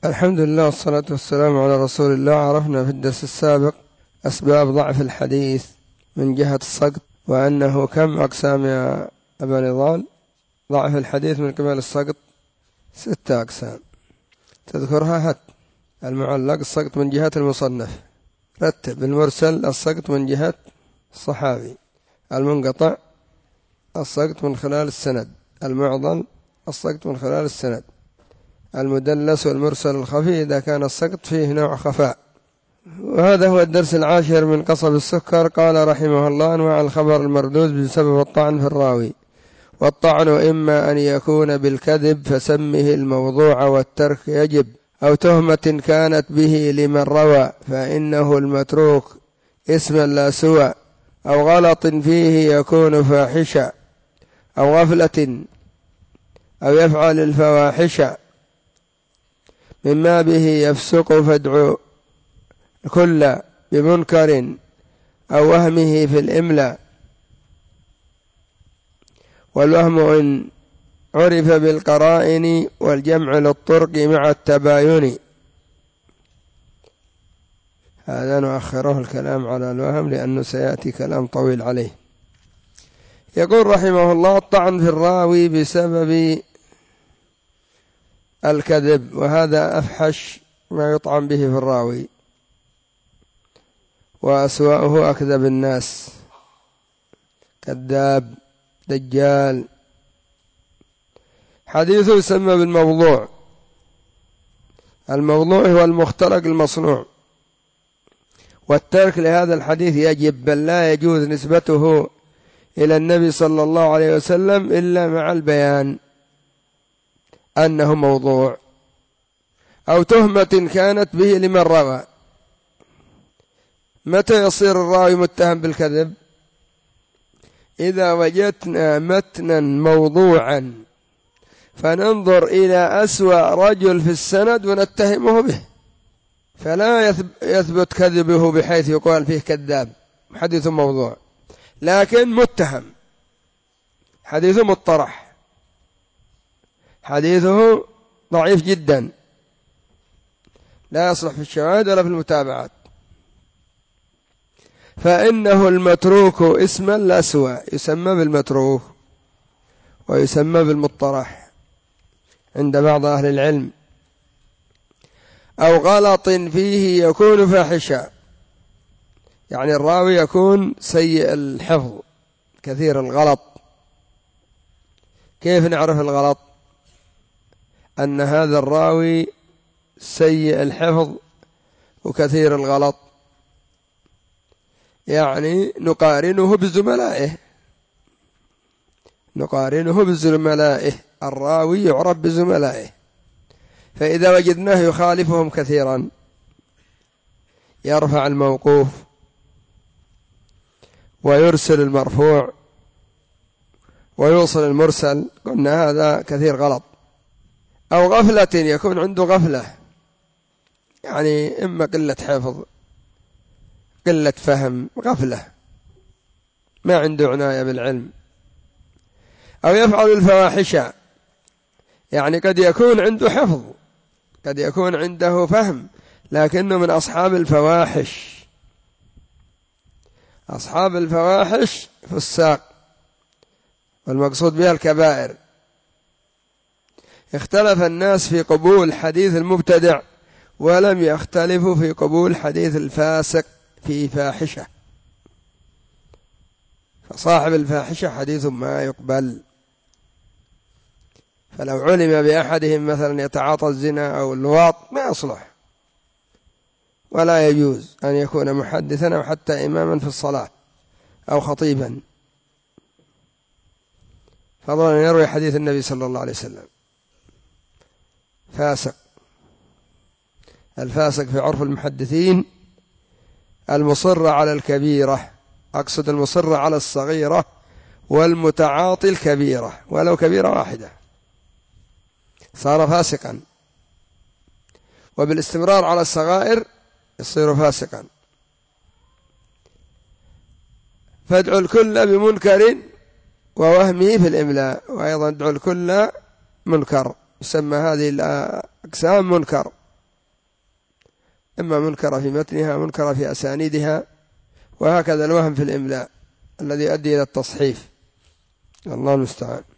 الحمد لله والصلاة والسلام على رسول الله. عرفنا في الدرس السابق أسباب ضعف الحديث من جهة السقط، وأنه كم أقسام يا أبا نضال؟ ضعف الحديث من قبل السقط 6 أقسام، تذكرها؟ هات المعلق السقط من جهة المصنف، رتب المرسل السقط من جهة الصحابي، المنقطع السقط من خلال السند، المعضل السقط من خلال السند، المدلس والمرسل الخفي إذا كان السقط فيه نوع خفاء. وهذا هو الدرس 10 من قصب السكر. قال رحمه الله: أنواع الخبر المردود بسبب الطعن في الراوي. والطعن إما أن يكون بالكذب فسمه الموضوع والترك يجب، أو تهمة كانت به لمن روى فإنه المتروك اسما لا سوى، أو غلط فيه يكون فاحشا، أو غفلة، أو يفعل الفواحش مما به يفسق فادعو كل بمنكر، أو وهمه في الإملاء. والوهم إن عرف بالقرائن والجمع للطرق مع التباين. هذا نؤخره الكلام على الوهم لأنه سيأتي كلام طويل عليه. يقول رحمه الله: الطعن في الراوي بسبب الكذب، وهذا أفحش ما يطعن به في الراوي، وأسوأه أكذب الناس، كذاب، دجال. حديثه يسمى بالموضوع. الموضوع هو المختلق المصنوع، والترك لهذا الحديث يجب، بل لا يجوز نسبته إلى النبي صلى الله عليه وسلم إلا مع البيان أنه موضوع، أو تهمة كانت به لمن روى. متى يصير الراوي متهم بالكذب؟ إذا وجدنا متنا موضوعا فننظر إلى أسوأ رجل في السند ونتهمه به، فلا يثبت كذبه بحيث يقال فيه كذاب، حديث موضوع، لكن متهم، حديثه مطرح، حديثه ضعيف جدا، لا يصلح في الشواهد ولا في المتابعات، فإنه المتروك اسما لا سوى، يسمى بالمتروك ويسمى بالمطرح عند بعض أهل العلم. أو غلط فيه يكون فاحشا، يعني الراوي يكون سيء الحفظ كثير الغلط. كيف نعرف الغلط؟ أن هذا الراوي سيء الحفظ وكثير الغلط، يعني نقارنه بزملائه، الراوي يعرف بزملائه، فإذا وجدناه يخالفهم كثيرا يرفع الموقوف ويرسل المرفوع ويوصل المرسل، قلنا هذا كثير غلط. أو غفلة، يكون عنده غفلة، يعني إما قلة حفظ، قلة فهم، غفلة، ما عنده عناية بالعلم. أو يفعل الفواحش، يعني قد يكون عنده حفظ، قد يكون عنده فهم، لكنه من أصحاب الفواحش. أصحاب الفواحش فساق، والمقصود بها الكبائر. اختلف الناس في قبول حديث المبتدع، ولم يختلفوا في قبول حديث الفاسق في فاحشة، فصاحب الفاحشة حديث ما يقبل. فلو علم بأحدهم مثلا يتعاطى الزنا أو اللواط ما يصلح، ولا يجوز أن يكون محدثا أو حتى إماما في الصلاة أو خطيبا، فضلا أن يروي حديث النبي صلى الله عليه وسلم. فاسق. الفاسق في عرف المحدثين المصر على الكبيرة، أقصد المصر على الصغيرة، والمتعاطي الكبيرة ولو كبيرة واحدة صار فاسقا، وبالاستمرار على الصغائر يصير فاسقا. فادعو الكل بمنكر ووهمه في الإملاء، وأيضا ادعو الكل منكر، يسمى هذه الأقسام منكر. إما منكرة في متنها منكرة في أسانيدها، وهكذا الوهم في الإملاء الذي يؤدي إلى التصحيف. الله المستعان.